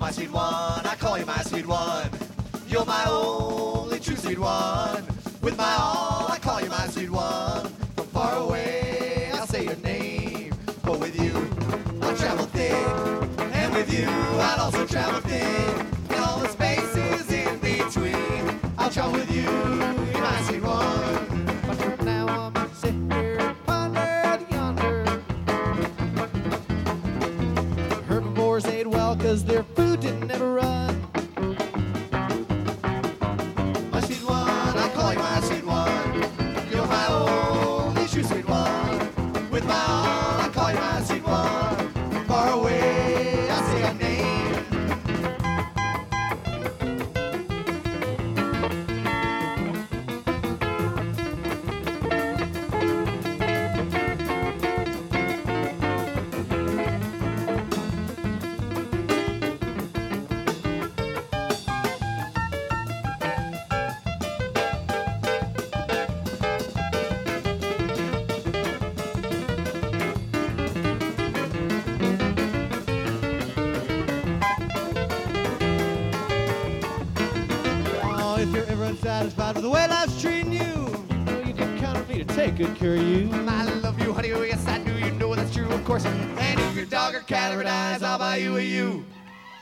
My sweet one, I call you my sweet one. You're my only true sweet one. With my all, I call you my sweet one. From far away, I'll say your name. But with you, I'll travel thick. And with you, I'd also travel thick. And all the spaces in between, I'll travel with you, you're my sweet one. But for now I'm sitting here and ponder yonder. Herbivores ate well 'cause their food didn't ever run. My sweet one, I call you my sweet one. You're my only true sweet one. With my all, I call you my sweet one. Far away, I say your name. Oh, if you're ever unsatisfied with the way life's treating you, you can count on me to take good care of you. I love you, honey, oh yes I do, you know that's true, of course. And if your dog or cat ever dies, I'll buy you a you.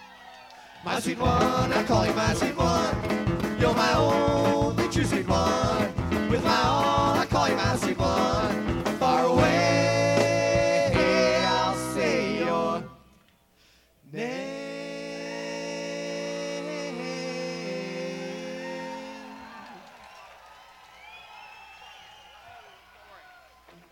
My sweet one, I call you my sweet one. You're my only true sweet one.